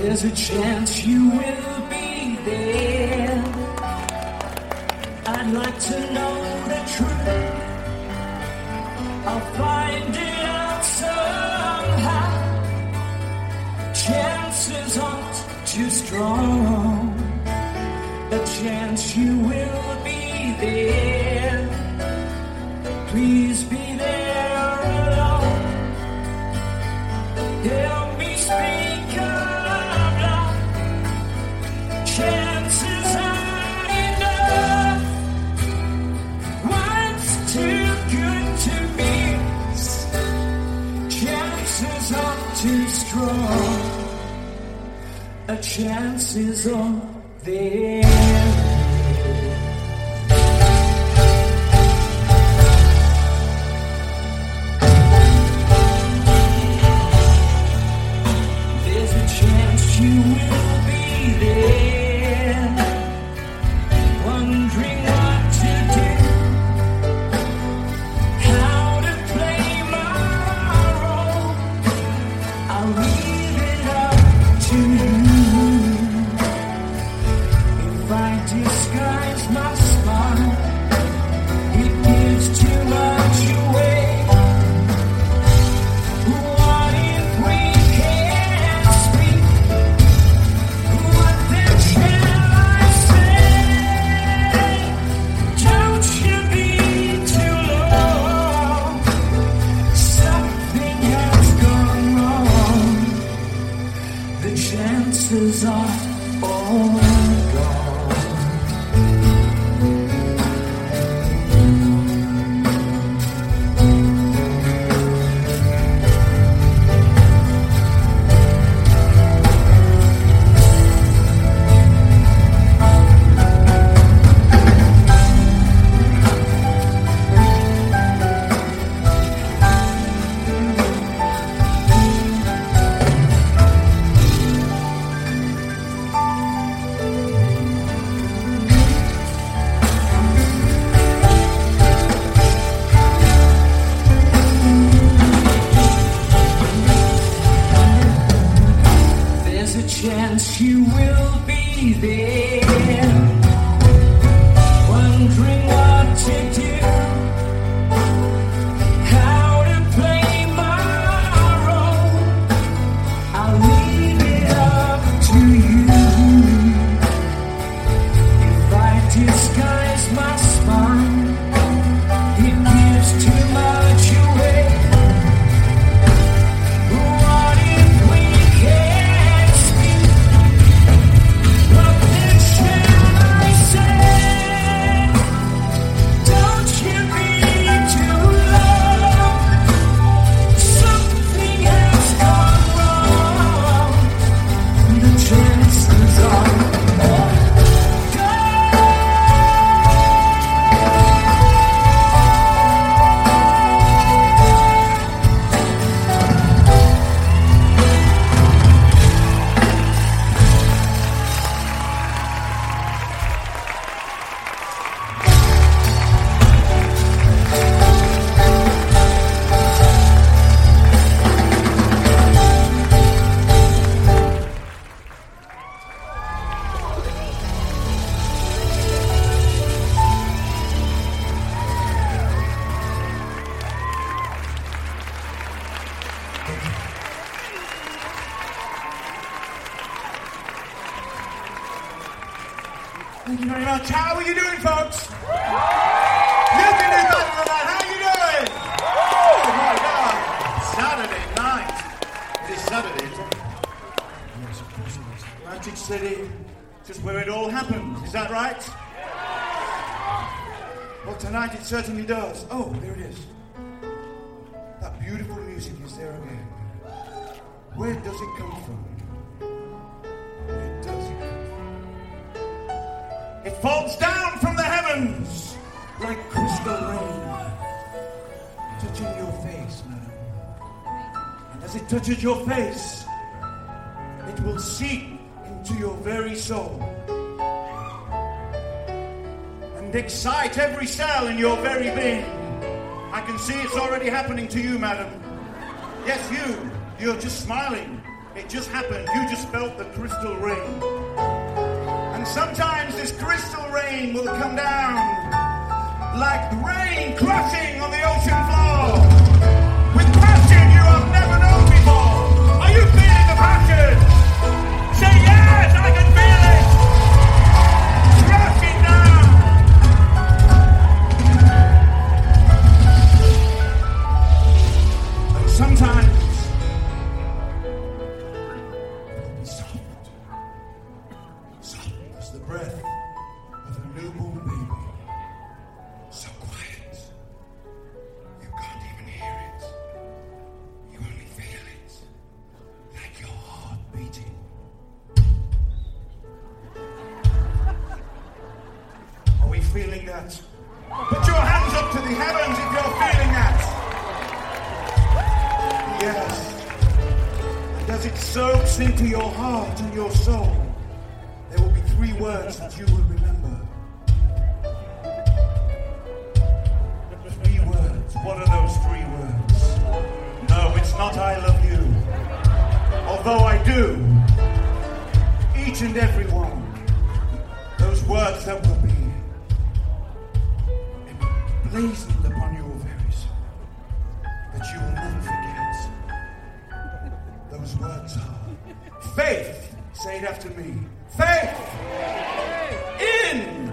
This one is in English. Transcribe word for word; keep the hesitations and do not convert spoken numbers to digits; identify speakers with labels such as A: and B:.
A: There's a chance you will be there. I'd like to know the truth. I'll find it out somehow. Chances aren't too strong. A chance you will be there. Please be there alone. Help me speak of love. Chances aren't enough. What's too good to miss? Chances aren't too strong. A chance is all there. You will be there, wondering what to do, how to play my role. I'll leave it up to you. If I disguise my smile, it gives too much away. What if we can't speak? Chances are all gone. Chance you will be there, wondering what to do, how to play my role. I'll leave it up to you. If I disguise my smile, it gives too much away. What if we can't speak? What then shall I say? Don't you be too long. Something has gone wrong. The chances are all
B: Thank you very much. How are you doing, folks? You can do better than that. How are you doing? Oh, my God. Saturday night. It is Saturday, isn't it? Yes, of course it is. Atlantic City, just where it all happened. Is that right? Well, tonight it certainly does. Oh, there it is. That beautiful music is there again. Where does it come from? Where does it come from? It falls down from the heavens like crystal rain, touching your face, madam. And as it touches your face, it will seep into your very soul and excite every cell in your very being. I can see it's already happening to you, madam. Yes, you. You're just smiling. It just happened. You just felt the crystal rain. And sometimes this crystal rain will come down like rain crashing on the ocean floor. With passion you have never known before. Are you feeling the passion? Say yes, I can feel it. Crashing down. And sometimes the breath of a newborn baby. So quiet. You can't even hear it. You only feel it. Like your heart beating. Are we feeling that? Put your hands up to the heavens if you're feeling that. Yes. And as it soaks into your heart and your soul, there will be three words that you will remember. Three words. What are those three words? No, it's not I love you. Although I do. Each and every one. Those words that will be emblazoned upon your very soul. That you will never forget. Those words are faith. Say it after me. Faith in